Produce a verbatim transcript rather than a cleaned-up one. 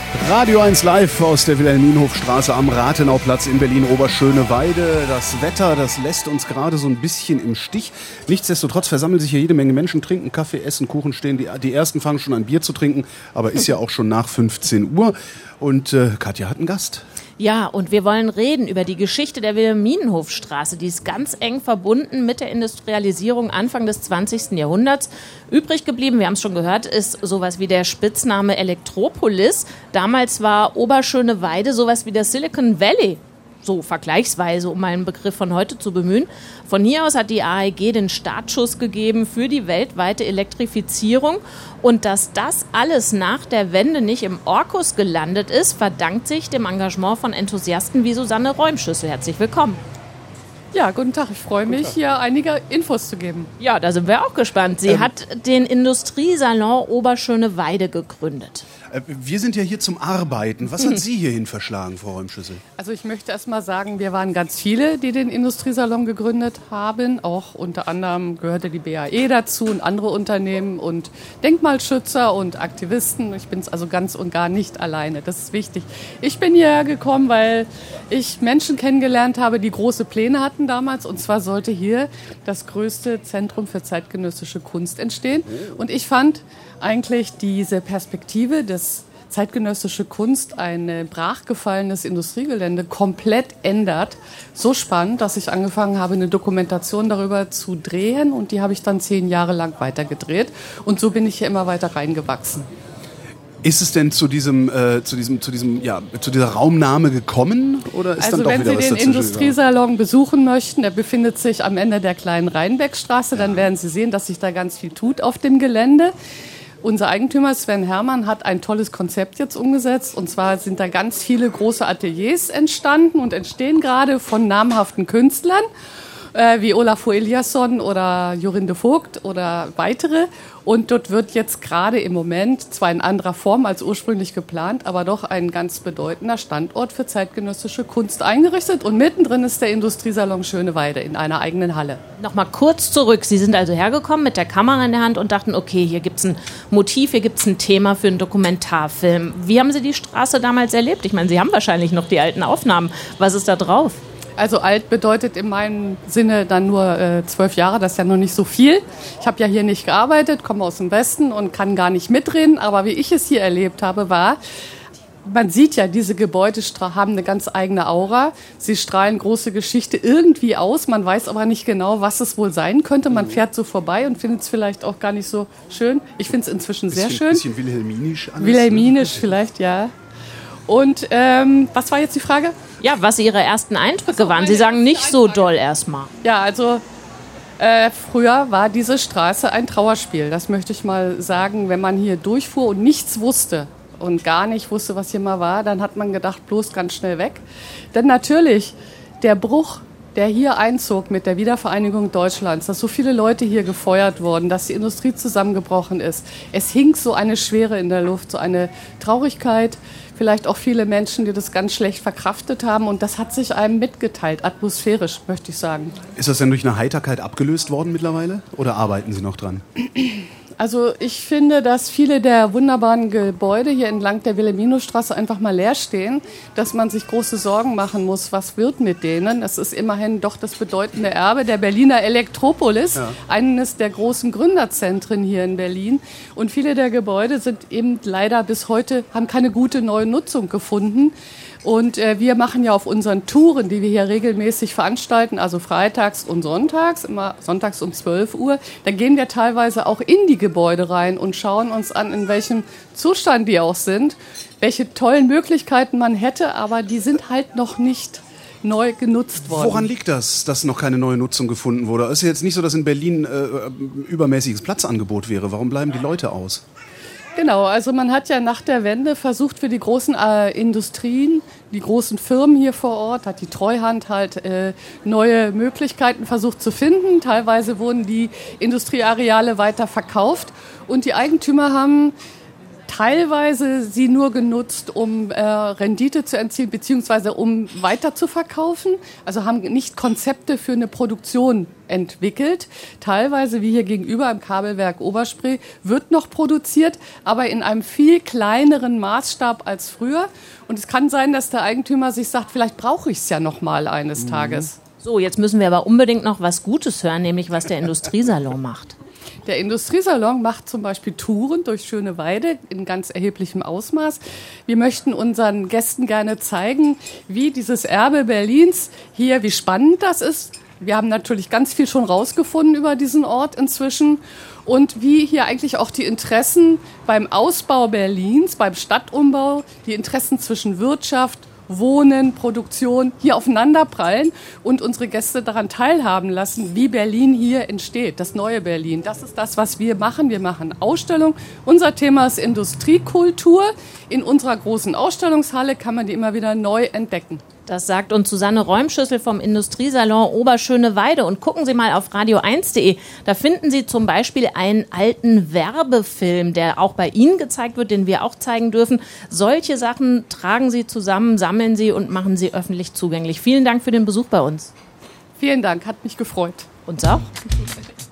Radio eins live aus der Wilhelminhofstraße am Rathenauplatz in Berlin-Oberschöneweide. Das Wetter, das lässt uns gerade so ein bisschen im Stich. Nichtsdestotrotz versammeln sich hier jede Menge Menschen, trinken Kaffee, essen Kuchen, stehen. Die, die ersten fangen schon an Bier zu trinken, aber ist ja auch schon nach fünfzehn Uhr. Und äh, Katja hat einen Gast. Ja, und wir wollen reden über die Geschichte der Wilhelminenhofstraße. Die ist ganz eng verbunden mit der Industrialisierung Anfang des zwanzigsten Jahrhunderts. Übrig geblieben, wir haben es schon gehört, ist sowas wie der Spitzname Elektropolis. Damals war Oberschöneweide sowas wie der Silicon Valley. So vergleichsweise, um mal einen Begriff von heute zu bemühen. Von hier aus hat die A E G den Startschuss gegeben für die weltweite Elektrifizierung. Und dass das alles nach der Wende nicht im Orkus gelandet ist, verdankt sich dem Engagement von Enthusiasten wie Susanne Räumschüssel. Herzlich willkommen. Ja, guten Tag. Ich freue mich, hier einige Infos zu geben. Ja, da sind wir auch gespannt. Sie ähm, hat den Industriesalon Oberschöneweide gegründet. Wir sind ja hier zum Arbeiten. Was hat Sie hierhin verschlagen, Frau Räumschüssel? Also ich möchte erst mal sagen, wir waren ganz viele, die den Industriesalon gegründet haben. Auch unter anderem gehörte die B A E dazu und andere Unternehmen und Denkmalschützer und Aktivisten. Ich bin es also ganz und gar nicht alleine. Das ist wichtig. Ich bin hierher gekommen, weil ich Menschen kennengelernt habe, die große Pläne hatten damals. Und zwar sollte hier das größte Zentrum für zeitgenössische Kunst entstehen. Und ich fand eigentlich diese Perspektive, dass zeitgenössische Kunst ein brachgefallenes Industriegelände komplett ändert, so spannend, dass ich angefangen habe, eine Dokumentation darüber zu drehen, und die habe ich dann zehn Jahre lang weitergedreht, und so bin ich hier immer weiter reingewachsen. Ist es denn zu diesem, äh, zu diesem, zu diesem, ja, zu dieser Raumnahme gekommen, oder ist also dann doch wenn wieder Sie was den dazwischen Industriesalon gegangen? besuchen möchten, der befindet sich am Ende der kleinen Rheinbeckstraße, dann werden Sie sehen, dass sich da ganz viel tut auf dem Gelände. Unser Eigentümer Sven Hermann hat ein tolles Konzept jetzt umgesetzt, und zwar sind da ganz viele große Ateliers entstanden und entstehen gerade von namhaften Künstlern äh, wie Olafur Eliasson oder Jorinde Vogt oder weitere. Und dort wird jetzt gerade im Moment, zwar in anderer Form als ursprünglich geplant, aber doch ein ganz bedeutender Standort für zeitgenössische Kunst eingerichtet. Und mittendrin ist der Industriesalon Schöneweide in einer eigenen Halle. Nochmal kurz zurück. Sie sind also hergekommen mit der Kamera in der Hand und dachten, okay, hier gibt es ein Motiv, hier gibt es ein Thema für einen Dokumentarfilm. Wie haben Sie die Straße damals erlebt? Ich meine, Sie haben wahrscheinlich noch die alten Aufnahmen. Was ist da drauf? Also alt bedeutet in meinem Sinne dann nur äh, zwölf Jahre, das ist ja noch nicht so viel. Ich habe ja hier nicht gearbeitet, komme aus dem Westen und kann gar nicht mitreden. Aber wie ich es hier erlebt habe, war, man sieht ja, diese Gebäude haben eine ganz eigene Aura. Sie strahlen große Geschichte irgendwie aus. Man weiß aber nicht genau, was es wohl sein könnte. Man fährt so vorbei und findet es vielleicht auch gar nicht so schön. Ich finde es inzwischen sehr schön. Ein bisschen wilhelminisch alles. Wilhelminisch vielleicht, ja. Und ähm, was war jetzt die Frage? Ja, was Ihre ersten Eindrücke also waren. Sie sagen nicht so doll erstmal. Ja, also äh, früher war diese Straße ein Trauerspiel. Das möchte ich mal sagen. Wenn man hier durchfuhr und nichts wusste und gar nicht wusste, was hier mal war, dann hat man gedacht, bloß ganz schnell weg. Denn natürlich, der Bruch, der hier einzog mit der Wiedervereinigung Deutschlands, dass so viele Leute hier gefeuert wurden, dass die Industrie zusammengebrochen ist. Es hing so eine Schwere in der Luft, so eine Traurigkeit, vielleicht auch viele Menschen, die das ganz schlecht verkraftet haben, und das hat sich einem mitgeteilt, atmosphärisch, möchte ich sagen. Ist das denn durch eine Heiterkeit abgelöst worden mittlerweile, oder arbeiten Sie noch dran? Also ich finde, dass viele der wunderbaren Gebäude hier entlang der Wilhelminenstraße einfach mal leer stehen, dass man sich große Sorgen machen muss, was wird mit denen. Das ist immerhin doch das bedeutende Erbe der Berliner Elektropolis, ja. Eines der großen Gründerzentren hier in Berlin. Und viele der Gebäude sind eben leider bis heute, haben keine gute neue Nutzung gefunden. Und äh, wir machen ja auf unseren Touren, die wir hier regelmäßig veranstalten, also freitags und sonntags, immer sonntags um zwölf Uhr, da gehen wir teilweise auch in die Gebäude rein und schauen uns an, in welchem Zustand die auch sind, welche tollen Möglichkeiten man hätte, aber die sind halt noch nicht neu genutzt worden. Woran liegt das, dass noch keine neue Nutzung gefunden wurde? Es ist jetzt nicht so, dass in Berlin äh, übermäßiges Platzangebot wäre. Warum bleiben die Leute aus? Genau, also man hat ja nach der Wende versucht, für die großen äh, Industrien, die großen Firmen hier vor Ort, hat die Treuhand halt äh, neue Möglichkeiten versucht zu finden. Teilweise wurden die Industrieareale weiter verkauft und die Eigentümer haben teilweise sie nur genutzt, um äh, Rendite zu erzielen, beziehungsweise um weiter zu verkaufen. Also haben nicht Konzepte für eine Produktion entwickelt. Teilweise, wie hier gegenüber im Kabelwerk Oberspree, wird noch produziert, aber in einem viel kleineren Maßstab als früher. Und es kann sein, dass der Eigentümer sich sagt, vielleicht brauche ich es ja noch mal eines mhm. Tages. So, jetzt müssen wir aber unbedingt noch was Gutes hören, nämlich was der Industriesalon macht. Der Industriesalon macht zum Beispiel Touren durch Schöneweide in ganz erheblichem Ausmaß. Wir möchten unseren Gästen gerne zeigen, wie dieses Erbe Berlins hier, wie spannend das ist. Wir haben natürlich ganz viel schon rausgefunden über diesen Ort inzwischen und wie hier eigentlich auch die Interessen beim Ausbau Berlins, beim Stadtumbau, die Interessen zwischen Wirtschaft, Wohnen, Produktion hier aufeinanderprallen und unsere Gäste daran teilhaben lassen, wie Berlin hier entsteht, das neue Berlin. Das ist das, was wir machen. Wir machen Ausstellung. Unser Thema ist Industriekultur. In unserer großen Ausstellungshalle kann man die immer wieder neu entdecken. Das sagt uns Susanne Räumschüssel vom Industriesalon Oberschöneweide. Und gucken Sie mal auf radio eins punkt de. Da finden Sie zum Beispiel einen alten Werbefilm, der auch bei Ihnen gezeigt wird, den wir auch zeigen dürfen. Solche Sachen tragen Sie zusammen, sammeln Sie und machen Sie öffentlich zugänglich. Vielen Dank für den Besuch bei uns. Vielen Dank, hat mich gefreut. Uns auch.